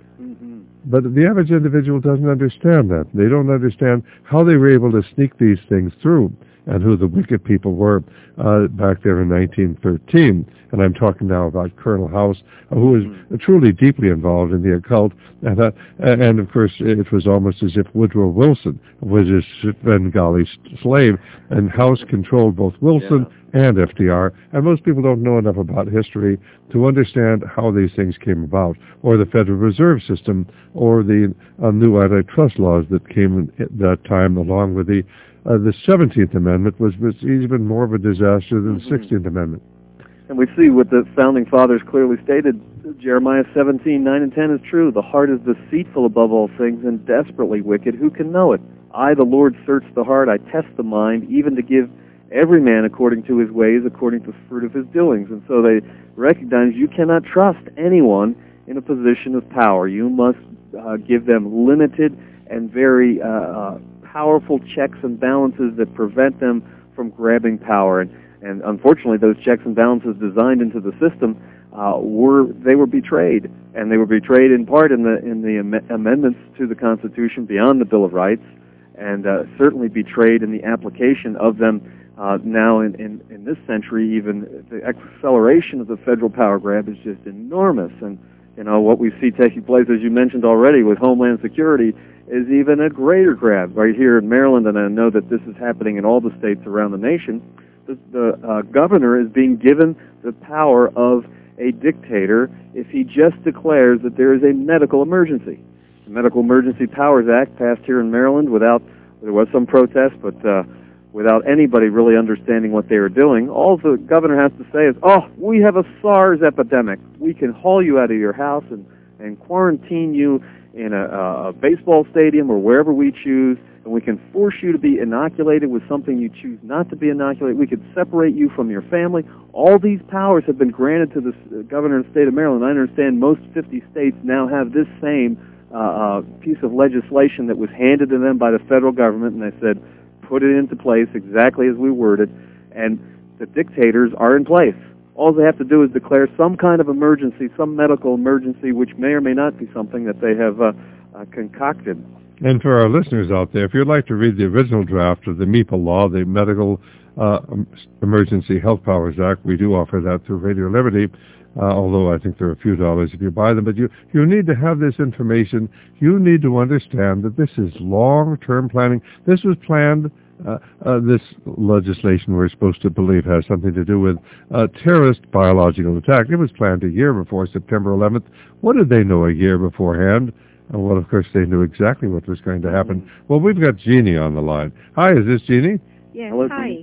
But the average individual doesn't understand that. They don't understand how they were able to sneak these things through and who the wicked people were uh, back there in nineteen thirteen. And I'm talking now about Colonel House, uh, who was mm-hmm. truly deeply involved in the occult. And, uh, and, of course, it was almost as if Woodrow Wilson was his Bengali slave, and House controlled both Wilson yeah. and F D R. And most people don't know enough about history to understand how these things came about, or the Federal Reserve System, or the uh, new antitrust laws that came at that time, along with the uh, the seventeenth Amendment, was, was even more of a disaster than mm-hmm. the sixteenth Amendment.
And we see what the Founding Fathers clearly stated, Jeremiah seventeen, nine and ten is true. The heart is deceitful above all things and desperately wicked. Who can know it? I, the Lord, search the heart. I test the mind, even to give every man according to his ways, according to the fruit of his doings. And so they recognize you cannot trust anyone in a position of power. You must uh, give them limited and very uh, uh, powerful checks and balances that prevent them from grabbing power. And, and unfortunately, those checks and balances designed into the system uh, were they were betrayed, and they were betrayed in part in the in the am- amendments to the Constitution beyond the Bill of Rights, and uh, certainly betrayed in the application of them. Uh, now, in, in, in this century, even the acceleration of the federal power grab is just enormous. And, you know, what we see taking place, as you mentioned already, with Homeland Security is even a greater grab right here in Maryland, and I know that this is happening in all the states around the nation. The, the uh, governor is being given the power of a dictator if he just declares that there is a medical emergency. The Medical Emergency Powers Act passed here in Maryland without, there was some protest, but uh, without anybody really understanding what they were doing. All the governor has to say is, oh, we have a SARS epidemic. We can haul you out of your house and, and quarantine you in a, a baseball stadium or wherever we choose, and we can force you to be inoculated with something you choose not to be inoculated. We could separate you from your family. All these powers have been granted to the governor of the state of Maryland. I understand most fifty states now have this same uh, uh, piece of legislation that was handed to them by the federal government, and they said, put it into place exactly as we worded, and the dictators are in place. All they have to do is declare some kind of emergency, some medical emergency, which may or may not be something that they have uh, uh, concocted.
And for our listeners out there, if you'd like to read the original draft of the MEPA law, the Medical uh, Emergency Health Powers Act, we do offer that through Radio Liberty, uh, although I think they're a few dollars if you buy them. But you, you need to have this information. You need to understand that this is long-term planning. This was planned, uh, uh, this legislation we're supposed to believe has something to do with uh, terrorist biological attack. It was planned a year before September eleventh. What did they know a year beforehand? Well, of course, they knew exactly what was going to happen. Well, we've got Jeannie on the line. Hi, is this Jeannie?
Yes,
Hello,
hi.
Jeannie.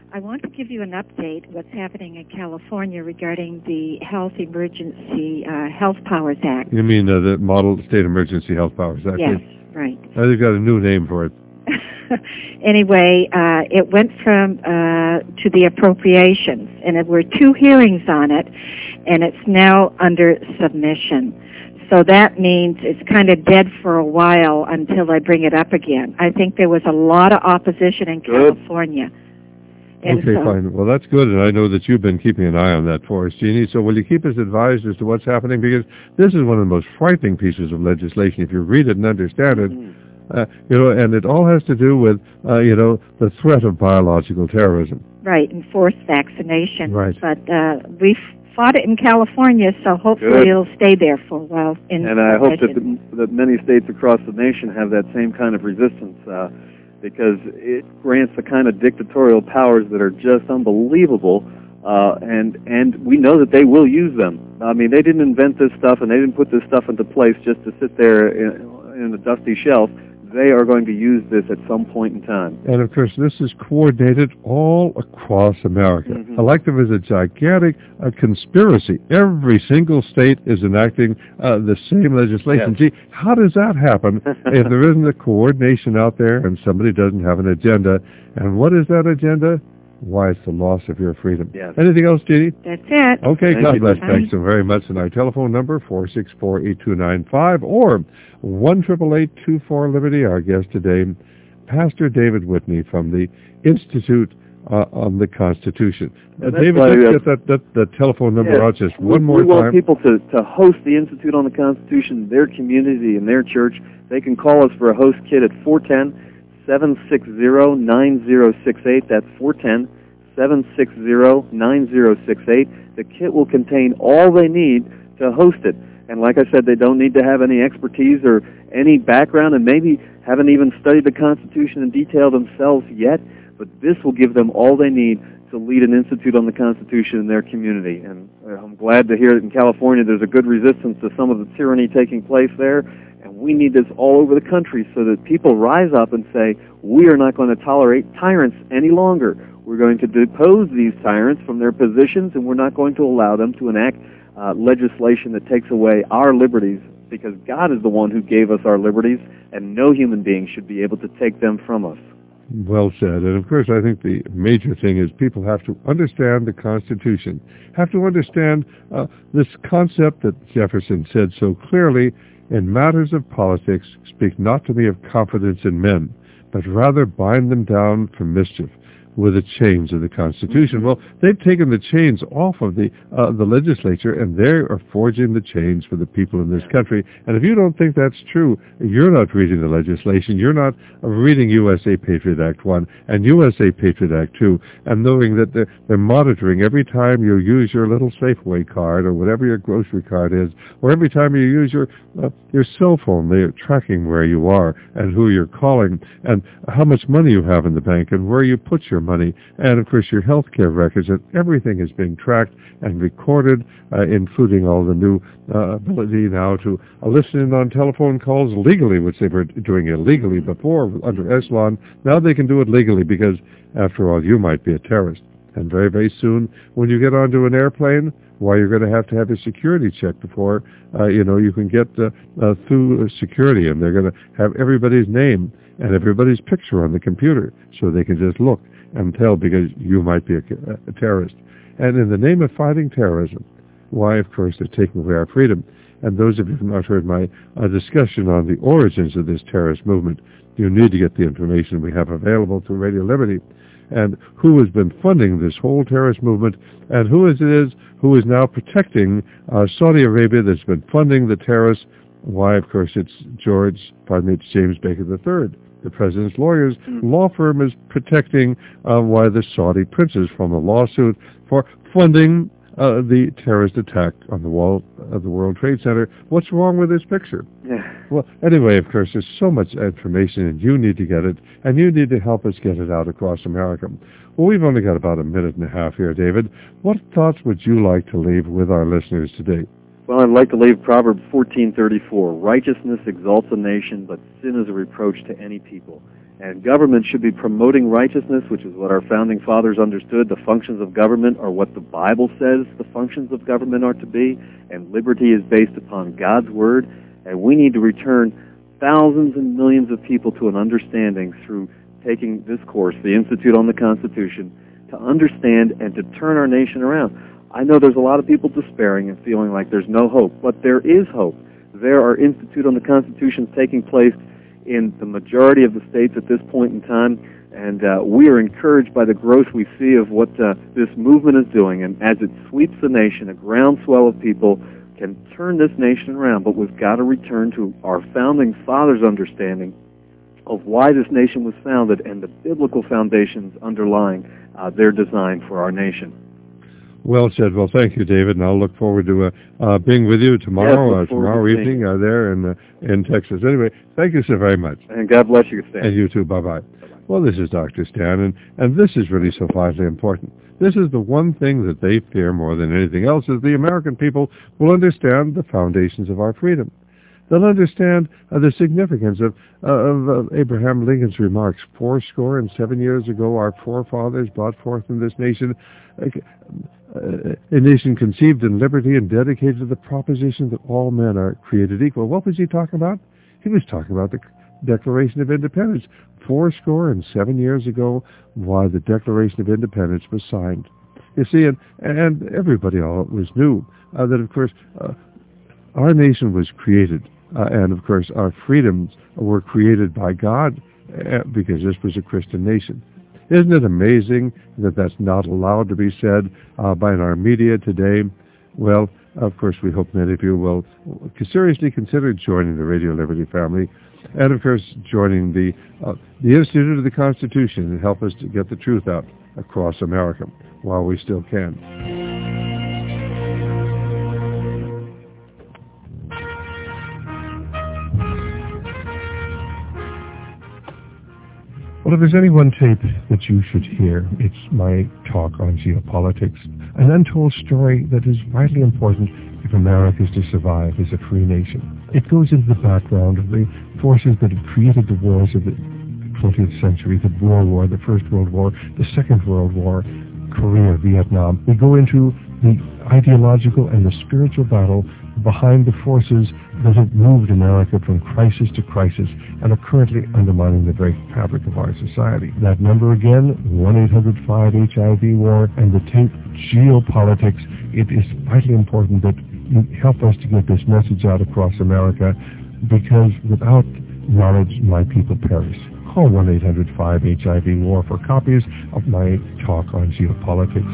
I want to give you an update what's happening in California regarding the Health Emergency uh, Health Powers Act.
You mean uh, the Model State Emergency Health Powers Act?
Yes, right.
Uh, they've got a new name for it.
Anyway, uh, it went from uh, to the appropriations, and there were two hearings on it, and it's now under submission. So that means it's kind of dead for a while until I bring it up again. I think there was a lot of opposition in
Good.
California. And
Okay,
so,
fine. Well, that's good, and I know that you've been keeping an eye on that for us, Jeannie. So will you keep us advised as to what's happening? Because this is one of the most frightening pieces of legislation. If you read it and understand it,
Mm.
uh, you know, and it all has to do with, uh, you know, the threat of biological terrorism.
right, and forced vaccination.
Right.
But uh, we fought it in California, so hopefully
Good.
it'll stay there for a while. In
And I hope that,
submission.
the, that many states across the nation have that same kind of resistance, uh, because it grants the kind of dictatorial powers that are just unbelievable, uh, and and we know that they will use them. I mean, they didn't invent this stuff, and they didn't put this stuff into place just to sit there in, in a dusty shelf. They are going to use this at some point in time.
And, of course, this is coordinated all across America.
Mhm.
Elective is a gigantic uh, conspiracy. Every single state is enacting uh, the same legislation.
Yes.
Gee, how does that happen if there isn't a coordination out there and somebody doesn't have an agenda? And what is that agenda? Why, it's the loss of your freedom.
Yes.
Anything else, Jeannie?
That's it.
Okay,
Thank
God
you.
bless.
Bye.
Thanks so very much. And our telephone number, four six four, eight two nine five, or one eight eight eight, two four, Liberty. Our guest today, Pastor David Whitney from the Institute uh, on the Constitution. Uh,
That's
David,
why
let's
we
get
have-
that, that, that telephone number
Yes.
out just
We-
one more
we want
time.
people to, to host the Institute on the Constitution in their community, in their church. They can call us for a host kit at four one zero, seven six zero, nine zero six eight. That's four one zero, seven six zero, nine zero six eight. The kit will contain all they need to host it. And like I said, they don't need to have any expertise or any background, and maybe haven't even studied the Constitution in detail themselves yet, but this will give them all they need to lead an institute on the Constitution in their community. And uh, I'm glad to hear that in California there's a good resistance to some of the tyranny taking place there, and we need this all over the country so that people rise up and say, we are not going to tolerate tyrants any longer. We're going to depose these tyrants from their positions, and we're not going to allow them to enact uh, legislation that takes away our liberties, because God is the one who gave us our liberties, and no human being should be able to take them from us.
Well said. And of course, I think the major thing is people have to understand the Constitution, have to understand uh, this concept that Jefferson said so clearly, in matters of politics, speak not to me of confidence in men, but rather bind them down for mischief with the chains of the Constitution. Well, they've taken the chains off of the uh, the legislature, and they are forging the chains for the people in this country. And if you don't think that's true, you're not reading the legislation. You're not reading U S A Patriot Act one and U S A Patriot Act two, and knowing that they're, they're monitoring every time you use your little Safeway card or whatever your grocery card is, or every time you use your uh, your cell phone, they're tracking where you are and who you're calling and how much money you have in the bank and where you put your money, and of course your health care records, and everything is being tracked and recorded, uh, including all the new uh, ability now to uh, listen in on telephone calls legally, which they were doing illegally before under Eslon. Now they can do it legally because, after all, you might be a terrorist. And very, very soon, when you get onto an airplane, why, you're going to have to have a security check before, uh, you know, you can get uh, uh, through security, and they're going to have everybody's name and everybody's picture on the computer so they can just look and tell, because you might be a, a terrorist. And in the name of fighting terrorism, why, of course, they're taking away our freedom. And those of you who have not heard my uh, discussion on the origins of this terrorist movement, you need to get the information we have available through Radio Liberty, and who has been funding this whole terrorist movement, and who it is who is now protecting uh, Saudi Arabia that's been funding the terrorists. Why, of course, it's George, pardon me, it's James Baker the third. The president's lawyer's law firm is protecting uh, why the Saudi princes from a lawsuit for funding uh, the terrorist attack on the wall of the World Trade Center. What's wrong with this picture?
Yeah.
Well, anyway, of course, there's so much information, and you need to get it, and you need to help us get it out across America. Well, we've only got about a minute and a half here, David. What thoughts would you like to leave with our listeners today?
Well, I'd like to leave Proverbs fourteen thirty-four. Righteousness exalts a nation, but sin is a reproach to any people. And government should be promoting righteousness, which is what our founding fathers understood. The functions of government are what the Bible says the functions of government are to be, and liberty is based upon God's Word. And we need to return thousands and millions of people to an understanding through taking this course, the Institute on the Constitution, to understand and to turn our nation around. I know there's a lot of people despairing and feeling like there's no hope, but there is hope. There are Institute on the Constitutions taking place in the majority of the states at this point in time, and uh, we are encouraged by the growth we see of what uh, this movement is doing. And as it sweeps the nation, a groundswell of people can turn this nation around, but we've got to return to our founding fathers' understanding of why this nation was founded and the biblical foundations underlying uh, their design for our nation.
Well said. Well, thank you, David, and I'll look forward to uh, uh, being with you tomorrow,
yes,
uh, tomorrow evening uh, there in uh, in Texas. Anyway, thank you so very much.
And God bless you, Stan.
And you too. Bye-bye. Well, this is Doctor Stan, and, and this is really so vitally important. This is the one thing that they fear more than anything else, is the American people will understand the foundations of our freedom. They'll understand uh, the significance of, uh, of uh, Abraham Lincoln's remarks. Four score and seven years ago, our forefathers brought forth in this nation uh, a nation conceived in liberty and dedicated to the proposition that all men are created equal. What was he talking about? He was talking about the Declaration of Independence. Four score and seven years ago, why the Declaration of Independence was signed. You see, and, and everybody always knew uh, that, of course, uh, our nation was created, uh, and, of course, our freedoms were created by God uh, because this was a Christian nation. Isn't it amazing that that's not allowed to be said uh, by our media today? Well, of course, we hope many of you will seriously consider joining the Radio Liberty family, and, of course, joining the, uh, the Institute of the Constitution and help us to get the truth out across America while we still can. Well, if there's any one tape that you should hear, it's my talk on geopolitics, an untold story that is vitally important if America is to survive as a free nation. It goes into the background of the forces that have created the wars of the twentieth century, the Boer War, the First World War, the Second World War, Korea, Vietnam. We go into the ideological and the spiritual battle behind the forces that have moved America from crisis to crisis and are currently undermining the very fabric of our society. That number again, one eight hundred five H I V war, and the tape Geopolitics. It is vitally important that you help us to get this message out across America, because without knowledge, my people perish. Call one eight hundred five H I V war for copies of my talk on geopolitics.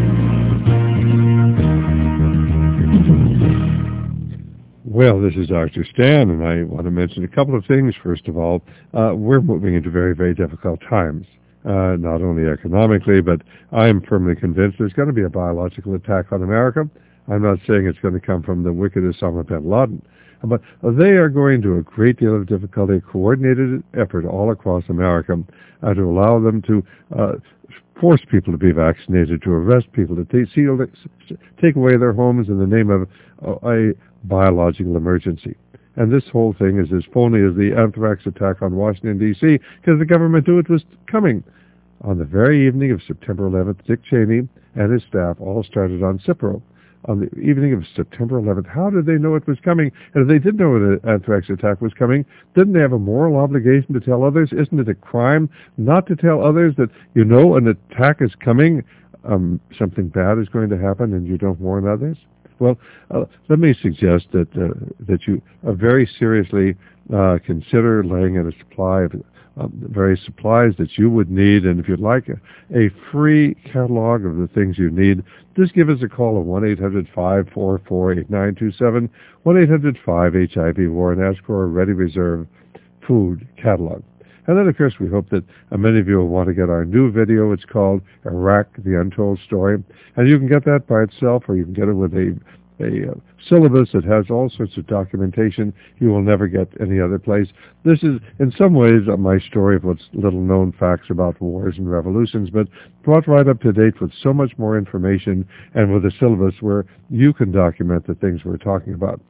Well, this is Doctor Stan, and I want to mention a couple of things. First of all, uh, we're moving into very, very difficult times, uh, not only economically, but I'm firmly convinced there's going to be a biological attack on America. I'm not saying it's going to come from the wicked Osama bin Laden, but they are going to a great deal of difficulty, a coordinated effort all across America uh, to allow them to uh, force people to be vaccinated, to arrest people, to take, seal, take away their homes in the name of uh, a biological emergency. And this whole thing is as phony as the anthrax attack on Washington, D C, because the government knew it was coming. On the very evening of September eleventh, Dick Cheney and his staff all started on Cipro. On the evening of September eleventh, how did they know it was coming? And if they did know the anthrax attack was coming, didn't they have a moral obligation to tell others? Isn't it a crime not to tell others that you know an attack is coming, um, something bad is going to happen, and you don't warn others? Well, uh, let me suggest that uh, that you uh, very seriously uh, consider laying in a supply of uh, various supplies that you would need, and if you'd like a, a free catalog of the things you need, just give us a call at one eight hundred five four four eight nine two seven, one eight hundred five H I V war, and ask for a ready reserve food catalog. And then, of course, we hope that uh, many of you will want to get our new video. It's called Iraq, the Untold Story. And you can get that by itself, or you can get it with a, a uh, syllabus that has all sorts of documentation you will never get any other place. This is, in some ways, uh, my story of what's little-known facts about wars and revolutions, but brought right up to date with so much more information and with a syllabus where you can document the things we're talking about.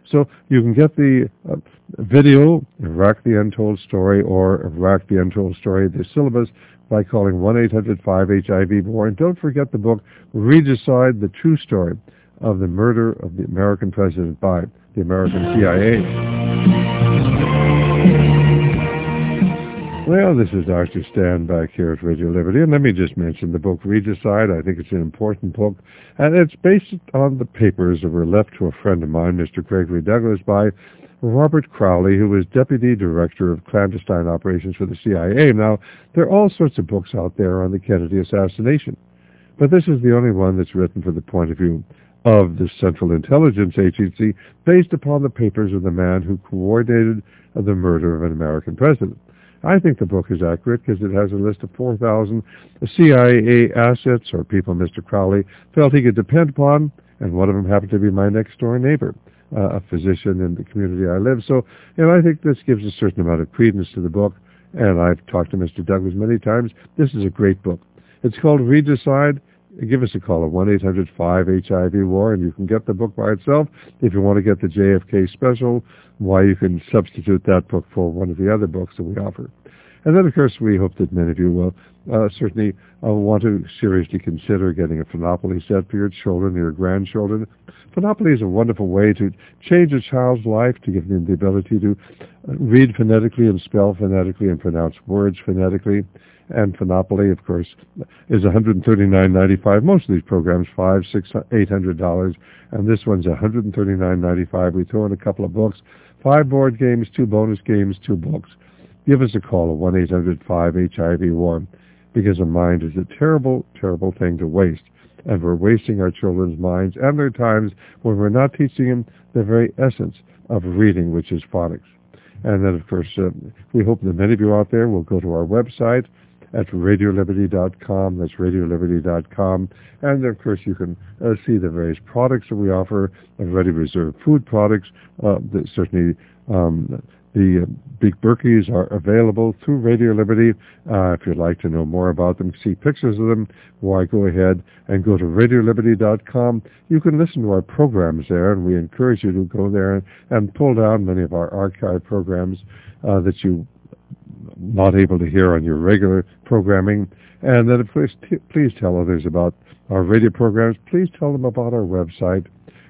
So you can get the uh, video, Iraq the Untold Story, or Iraq the Untold Story, the syllabus, by calling one eight hundred five H I V more. And don't forget the book, Regicide, the True Story of the Murder of the American President by the American C I A. Well, this is Doctor Stan back here at Radio Liberty, and let me just mention the book Regicide. I think it's an important book, and it's based on the papers that were left to a friend of mine, Mister Gregory Douglas, by Robert Crowley, who was Deputy Director of Clandestine Operations for the C I A. Now, there are all sorts of books out there on the Kennedy assassination, but this is the only one that's written from the point of view of the Central Intelligence Agency, based upon the papers of the man who coordinated the murder of an American president. I think the book is accurate because it has a list of four thousand C I A assets or people Mister Crowley felt he could depend upon, and one of them happened to be my next-door neighbor, uh, a physician in the community I live. So, you know, I think this gives a certain amount of credence to the book, and I've talked to Mister Douglas many times. This is a great book. It's called Regicide. Give us a call at one eight hundred five H I V war, and you can get the book by itself. If you want to get the J F K special, why, you can substitute that book for one of the other books that we offer. And then, of course, we hope that many of you will uh, certainly uh, want to seriously consider getting a Phenopoly set for your children or your grandchildren. Phenopoly is a wonderful way to change a child's life, to give them the ability to read phonetically and spell phonetically and pronounce words phonetically. And Phenopoly, of course, is one hundred thirty-nine ninety-five. Most of these programs, five, six, eight hundred dollars, and this one's one hundred thirty-nine ninety-five. We throw in a couple of books, five board games, two bonus games, two books. Give us a call at one eight hundred five H I V one, because a mind is a terrible, terrible thing to waste, and we're wasting our children's minds and their times when we're not teaching them the very essence of reading, which is phonics. And then, of course, uh, we hope that many of you out there will go to our website at radio liberty dot com. That's radio liberty dot com. And, of course, you can uh, see the various products that we offer, uh, ready reserved food products. Uh, that certainly um, the uh, Big Berkeys are available through Radio Liberty. Uh, if you'd like to know more about them, see pictures of them, why, go ahead and go to radio liberty dot com. You can listen to our programs there, and we encourage you to go there and, and pull down many of our archive programs uh, that you not able to hear on your regular programming. And then, please, t- please tell others about our radio programs. Please tell them about our website,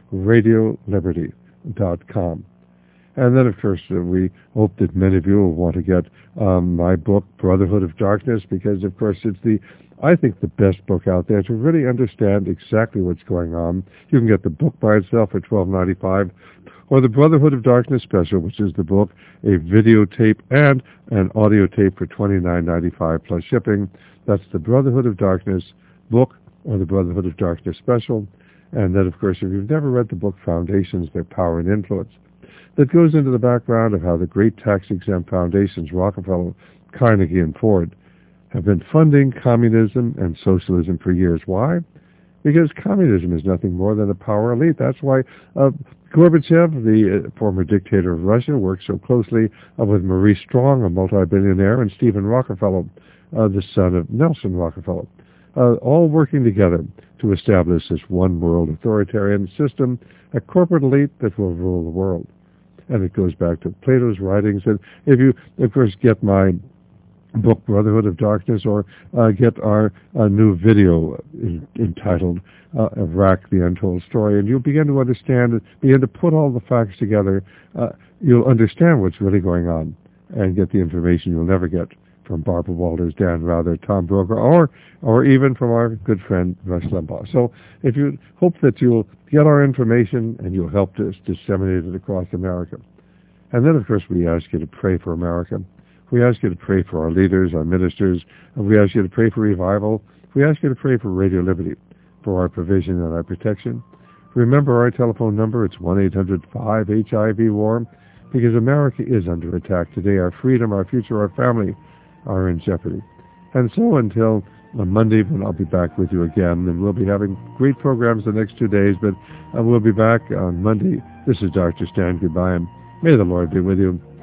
radio liberty dot com. And then, of course, uh, we hope that many of you will want to get um, my book, Brotherhood of Darkness, because, of course, it's the, I think, the best book out there to really understand exactly what's going on. You can get the book by itself for twelve ninety-five, or the Brotherhood of Darkness special, which is the book, a videotape, and an audio tape for twenty-nine ninety-five plus shipping. That's the Brotherhood of Darkness book, or the Brotherhood of Darkness special. And then, of course, if you've never read the book Foundations, Their Power and Influence, that goes into the background of how the great tax-exempt foundations, Rockefeller, Carnegie, and Ford, have been funding communism and socialism for years. Why? Because communism is nothing more than a power elite. That's why uh, Gorbachev, the uh, former dictator of Russia, worked so closely uh, with Maurice Strong, a multi-billionaire, and Stephen Rockefeller, uh, the son of Nelson Rockefeller, uh, all working together to establish this one-world authoritarian system, a corporate elite that will rule the world. And it goes back to Plato's writings. And if you, of course, get my book, Brotherhood of Darkness, or uh, get our uh, new video in, entitled uh, Iraq, the Untold Story, and you'll begin to understand, begin to put all the facts together, uh, you'll understand what's really going on and get the information you'll never get from Barbara Walters, Dan Rather, Tom Brokaw, or or even from our good friend Rush Limbaugh. So if you hope that you'll get our information and you'll help us disseminate it across America. And then, of course, we ask you to pray for America. We ask you to pray for our leaders, our ministers, and we ask you to pray for revival. We ask you to pray for Radio Liberty, for our provision and our protection. Remember our telephone number, it's one eight hundred five H I V war, because America is under attack today. Our freedom, our future, our family are in jeopardy. And so until uh, Monday, when I'll be back with you again, and we'll be having great programs the next two days, but uh, we'll be back on Monday. This is Doctor Stan. Goodbye, and may the Lord be with you.